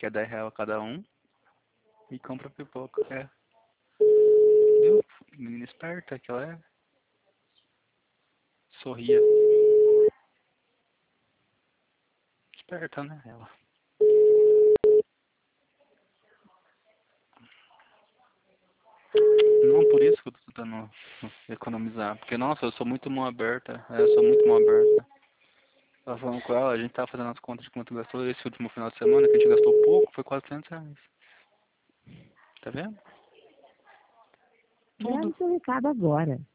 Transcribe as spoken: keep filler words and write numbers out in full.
que é dez reais a cada um, e compra pipoca. É. Viu? Menina esperta que ela é. Sorria. Esperta, né? Ela. Não, por isso que eu tô tentando economizar. Porque, nossa, eu sou muito mão aberta. É, eu sou muito mão aberta. Tava falando com ela, a gente tava fazendo as contas de quanto gastou esse último final de semana, que a gente gastou pouco, foi quatrocentos reais. Tá vendo? Grave Tudo. seu recado agora.